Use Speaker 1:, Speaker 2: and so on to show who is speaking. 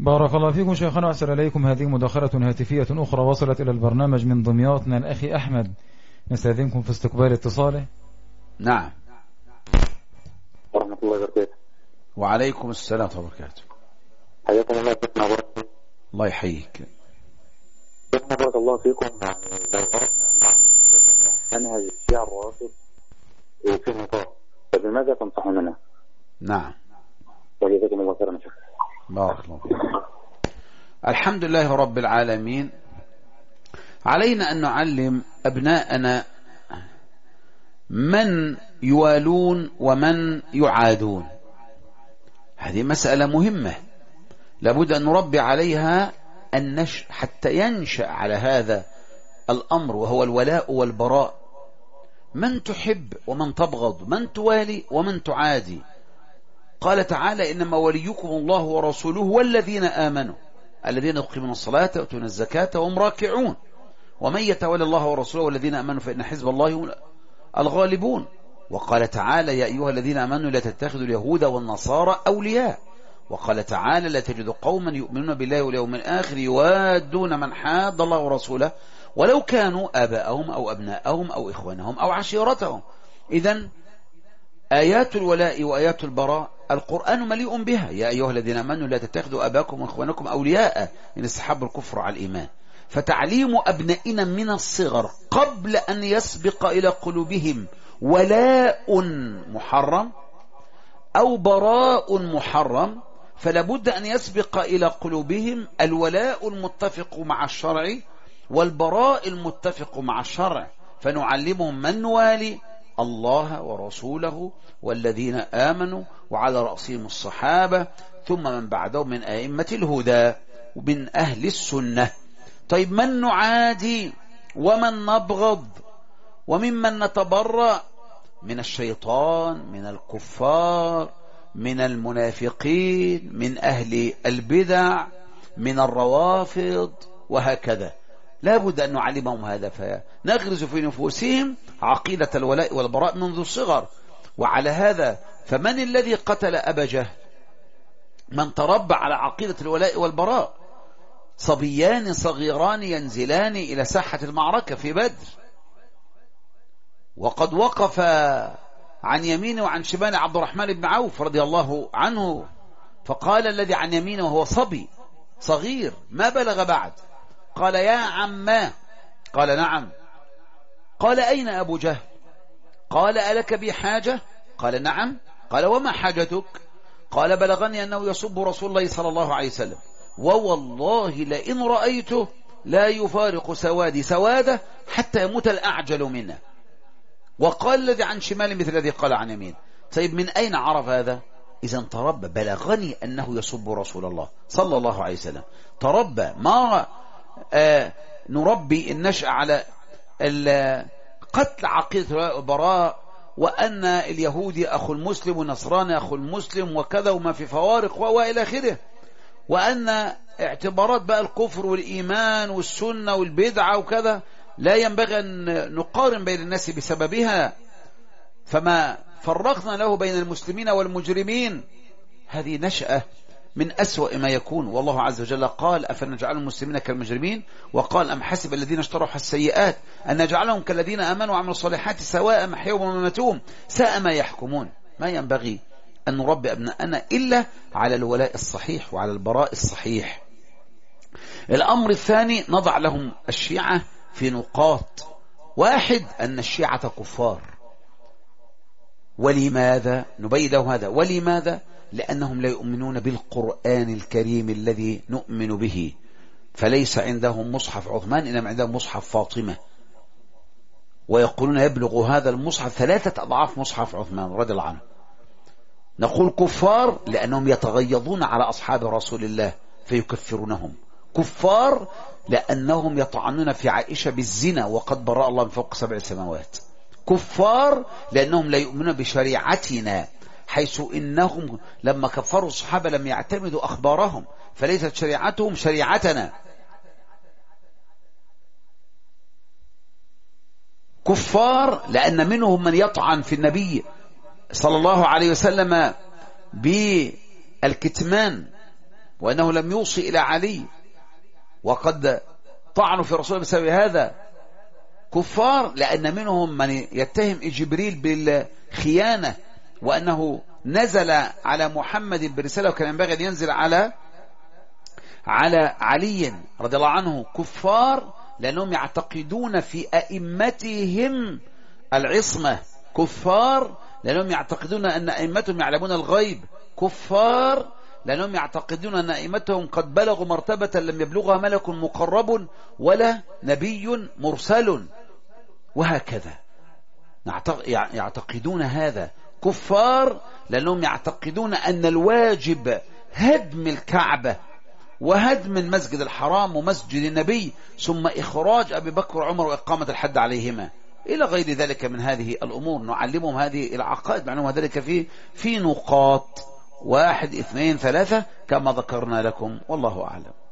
Speaker 1: بارك الله فيكم شيخنا وأسأل إليكم. هذه مداخلة هاتفية أخرى وصلت إلى البرنامج من دمياط من الأخي أحمد، نستأذنكم في استقبال اتصاله.
Speaker 2: نعم.
Speaker 3: ورحمة الله وبركاته.
Speaker 2: وعليكم السلام ورحمة الله وبركاته.
Speaker 3: حياكم الله.
Speaker 2: الله يحييك.
Speaker 3: بارك الله فيكم. لو أردنا أن منهج الشيعة الروافض وفي نقاط، فبماذا تنصحوننا؟
Speaker 2: نعم.
Speaker 3: وجزاكم الله خيرا.
Speaker 2: بارك الله فيك. الحمد لله رب العالمين. علينا أن نعلم أبناءنا من يوالون ومن يعادون. هذه مسألة مهمة لابد أن نربي عليها النشء حتى ينشأ على هذا الأمر، وهو الولاء والبراء. من تحب ومن تبغض، من توالي ومن تعادي. قال تعالى: إنما وليكم الله ورسوله والذين آمنوا الذين يقيمون الصلاة ويؤتون الزكاة وهم راكعون ومن يتولى الله ورسوله والذين آمنوا فإن حزب الله هم الغالبون. وقال تعالى: يا أيها الذين آمنوا لا تتخذوا اليهود والنصارى أولياء. وقال تعالى: لا تجد قوما يؤمنون بالله واليوم الآخر يوادون من حاد الله ورسوله ولو كانوا آباءهم أو أبناءهم أو إخوانهم أو عشيرتهم. إذن آيات الولاء وآيات البراء القرآن مليء بها. يا أيها الذين آمنوا لا تتخذوا آباءكم وإخوانكم أولياء إن استحبوا الكفر على الإيمان. فتعليم أبنائنا من الصغر قبل أن يسبق إلى قلوبهم ولاء محرم أو براء محرم، فلا بد أن يسبق إلى قلوبهم الولاء المتفق مع الشرع والبراء المتفق مع الشرع، فنعلمهم من نوالي: الله ورسوله والذين آمنوا، وعلى رأسهم الصحابة، ثم من بعدهم من أئمة الهدى ومن أهل السنة. طيب، من نعادي ومن نبغض وممن نتبرأ؟ من الشيطان، من الكفار، من المنافقين، من أهل البدع، من الروافض، وهكذا. لا بد أن نعلمهم هذا، فنغرز في نفوسهم عقيدة الولاء والبراء منذ الصغر. وعلى هذا فمن الذي قتل أبا جهل؟ من تربى على عقيدة الولاء والبراء. صبيان صغيران ينزلان إلى ساحة المعركة في بدر، وقد وقف عن يمينه وعن شماله عبد الرحمن بن عوف رضي الله عنه، فقال الذي عن يمينه وهو صبي صغير ما بلغ بعد، قال: يا عما. قال: نعم. قال: أين أبو جهل؟ قال: ألك بي حاجة؟ قال: نعم. قال: وما حاجتك؟ قال: بلغني أنه يسب رسول الله صلى الله عليه وسلم، ووالله لئن رأيته لا يفارق سوادي سواده حتى يموت الأعجل منه. وقال الذي عن شمال مثل الذي قال عن يمين. طيب، من أين عرف هذا؟ إذن تربى. بلغني أنه يسب رسول الله صلى الله عليه وسلم. تربى. ما نربي النشأ على قتل عقيدة البراء، وأن اليهودي أخو المسلم والنصراني أخو المسلم وكذا، وما في فوارق وإلى آخره، وأن اعتبارات بقى الكفر والإيمان والسنة والبدعة وكذا لا ينبغي أن نقارن بين الناس بسببها، فما فرقنا له بين المسلمين والمجرمين. هذه نشأة من أسوأ ما يكون. والله عز وجل قال: أفنجعل المسلمين كالمجرمين؟ وقال: أم حسب الذين اشتروا السيئات أن نجعلهم كالذين آمنوا وعملوا الصالحات سواء محيهم ومماتهم ساء ما يحكمون. ما ينبغي أن نربي أبناءنا إلا على الولاء الصحيح وعلى البراء الصحيح. الأمر الثاني، نضع لهم الشيعة في نقاط. واحد، أن الشيعة كفار. ولماذا؟ نبين لهم هذا. ولماذا؟ لأنهم لا يؤمنون بالقرآن الكريم الذي نؤمن به، فليس عندهم مصحف عثمان إنما عندهم مصحف فاطمة، ويقولون يبلغ هذا المصحف 3 أضعاف مصحف عثمان رضي الله عنه. نقول كفار لأنهم يتغيظون على أصحاب رسول الله فيكفرونهم. كفار لأنهم يطعنون في عائشة بالزنا وقد برأ الله من فوق 7 سماوات. كفار لأنهم لا يؤمنون بشريعتنا، حيث إنهم لما كفروا الصحابة لم يعتمدوا أخبارهم، فليست شريعتهم شريعتنا. كفار لأن منهم من يطعن في النبي صلى الله عليه وسلم بالكتمان وأنه لم يوصي إلى علي، وقد طعنوا في رسول الله بسبب هذا كفار، لأن منهم من يتهم جبريل بالخيانة وأنه نزل على محمد برسالة وكان ينبغي أن ينزل على علي رضي الله عنه. كفار لأنهم يعتقدون في أئمتهم العصمة، كفار لأنهم يعتقدون أن أئمتهم يعلمون الغيب، كفار لأنهم يعتقدون أن أئمتهم قد بلغوا مرتبة لم يبلغها ملك مقرب ولا نبي مرسل، وهكذا يعتقدون هذا. كفار لأنهم يعتقدون أن الواجب هدم الكعبة وهدم المسجد الحرام ومسجد النبي، ثم إخراج أبي بكر وعمر وإقامة الحد عليهما، إلى غير ذلك من هذه الأمور. نعلمهم هذه العقائد، معنوها ذلك في نقاط 1 2 3 كما ذكرنا لكم، والله أعلم.